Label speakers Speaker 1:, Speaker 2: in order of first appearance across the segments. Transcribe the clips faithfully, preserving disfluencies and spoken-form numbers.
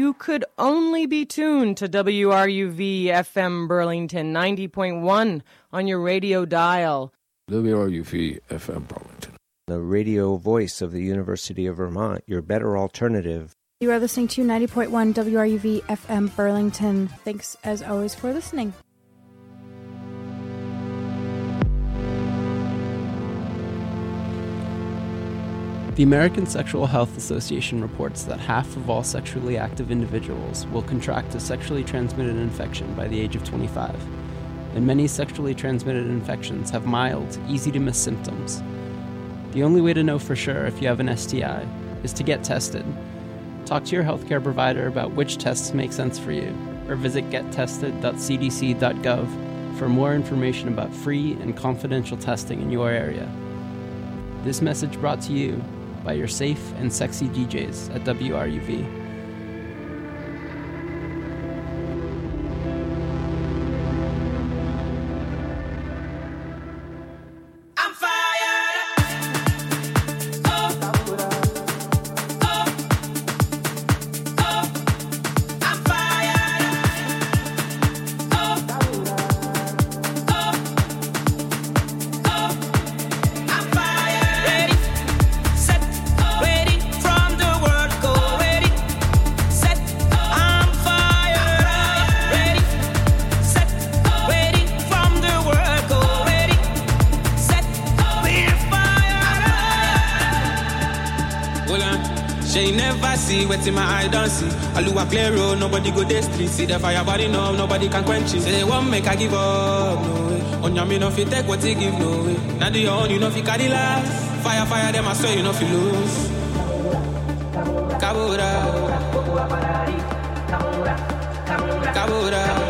Speaker 1: you could only be tuned to W R U V F M Burlington ninety point one on your radio dial.
Speaker 2: W R U V F M Burlington,
Speaker 3: the radio voice of the University of Vermont, your better alternative.
Speaker 4: You are listening to ninety point one W R U V F M Burlington. Thanks, as always, for listening.
Speaker 5: The American Sexual Health Association reports that half of all sexually active individuals will contract a sexually transmitted infection by the age of twenty-five, and many sexually transmitted infections have mild, easy-to-miss symptoms. The only way to know for sure if you have an S T I is to get tested. Talk to your healthcare provider about which tests make sense for you, or visit get tested dot c d c dot gov for more information about free and confidential testing in your area. This message brought to you by your safe and sexy D Js at W R U V.
Speaker 6: Wetin my eye don't see. Aluwa play road, nobody go dey street. See the fire burning up, nobody can quench it. Say they won't make I give up, no way. On your me no fit take what they give, no way. Now do your own, you know fi carry last. Fire, fire, them I swear you know fi lose. Kabura, Kabura, Kabura.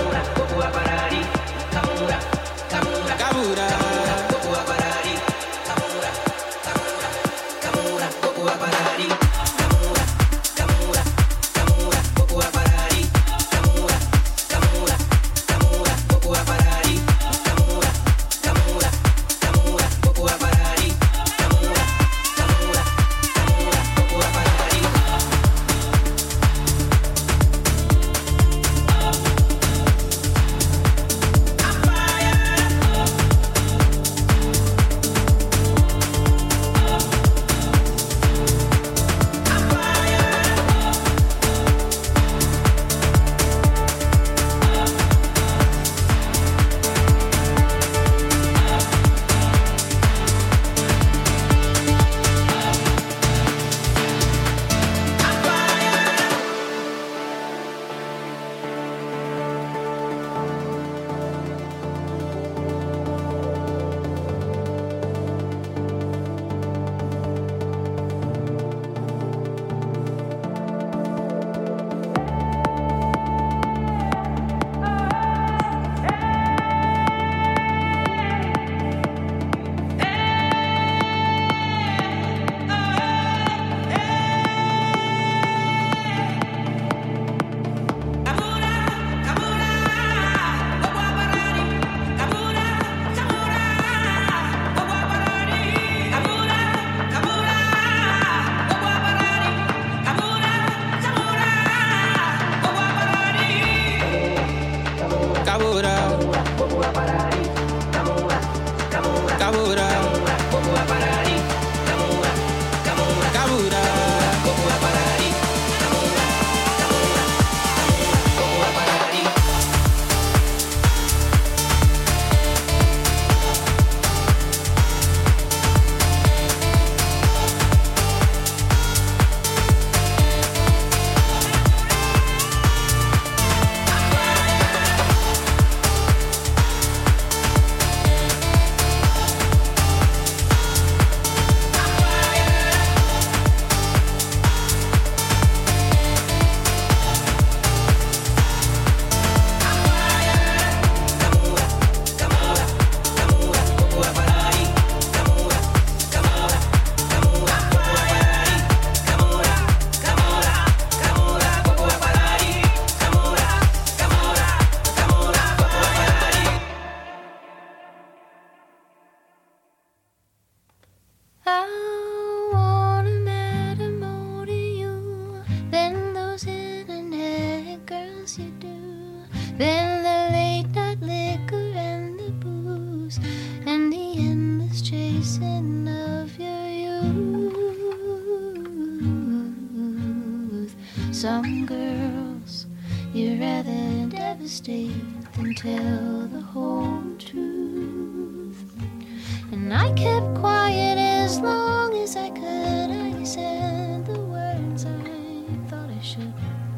Speaker 7: some girls you'd rather devastate than tell the whole truth. And I kept quiet as long as I could. I said the words I thought I should.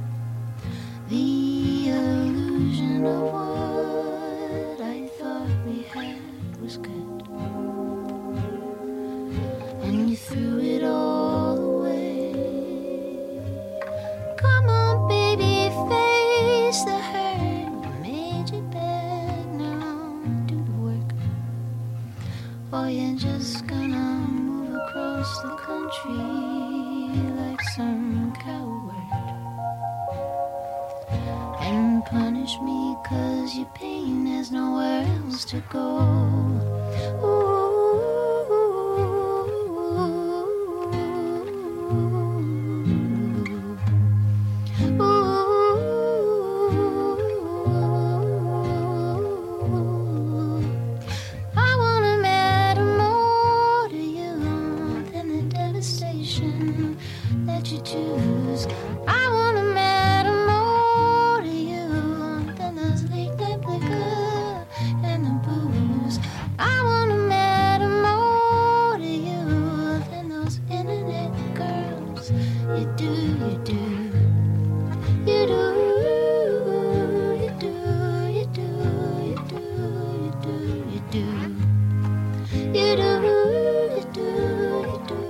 Speaker 7: The illusion of what I thought we had was good. And you threw it all away. Come on, baby, face the hurt. You made your bed, now do the work. Or you're just gonna move across the country like some coward and punish me 'cause your pain has nowhere else to go. Ooh. You choose. I wanna matter more to you than those late night liquor and the booze. I wanna matter more to you than those internet girls. You do, you do, you do, you do, you do, you do, you do, you do, you do, you do, you do.